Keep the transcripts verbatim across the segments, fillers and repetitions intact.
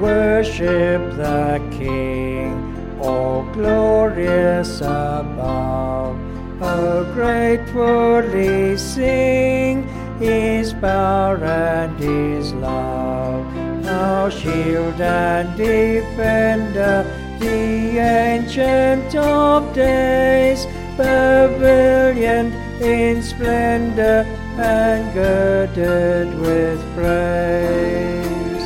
worship the King, all glorious above. Oh, gratefully sing His power and His love. Our shield and defender, the Ancient of Days, pavilion in splendor and girded with praise.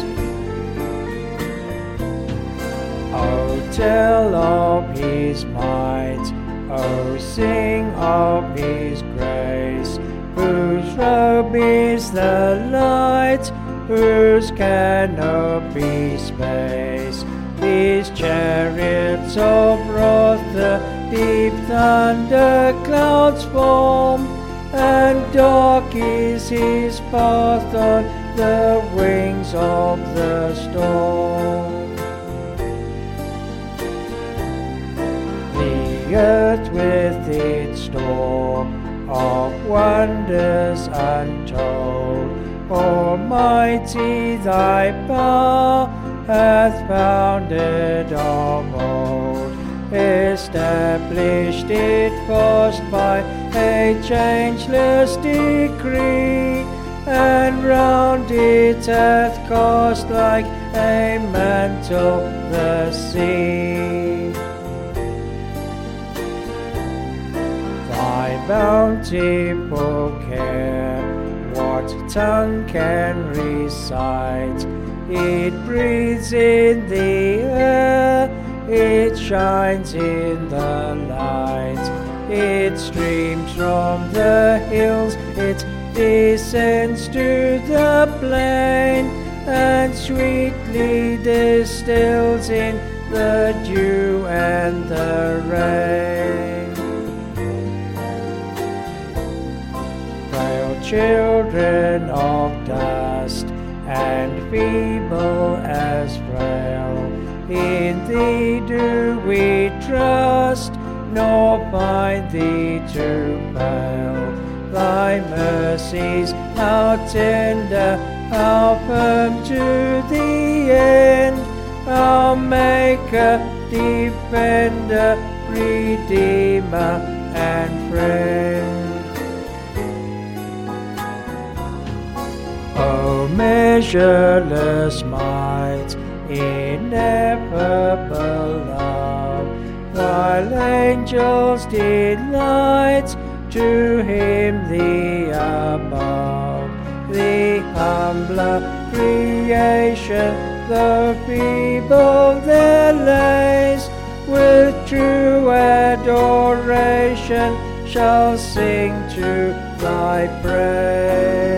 Oh, tell of His might, oh, sing of His grace, whose robe is the light, whose canopy space. His chariots of wrath the deep thunder clouds form, and dark is His path on the wings of the storm. The earth with its store of wonders untold, Almighty Thy power hath founded of old, established it fast by a changeless decree, and round it hath cast like a mantle the sea. Thy bountiful care, what tongue can recite? It breathes in the air, it shines in the light, it streams from the hills, it descends to the plain, and sweetly distills in the dew and the rain. Frail children of dust, and feeble as frail, in Thee do we trust, nor find Thee to fail. Thy mercies, how tender, how firm to the end, our Maker, Defender, Redeemer, and Friend. O measureless might, ineffable love, while angels delight to Him the above. The humbler creation, though feeble their lays, with true adoration shall sing to Thy praise.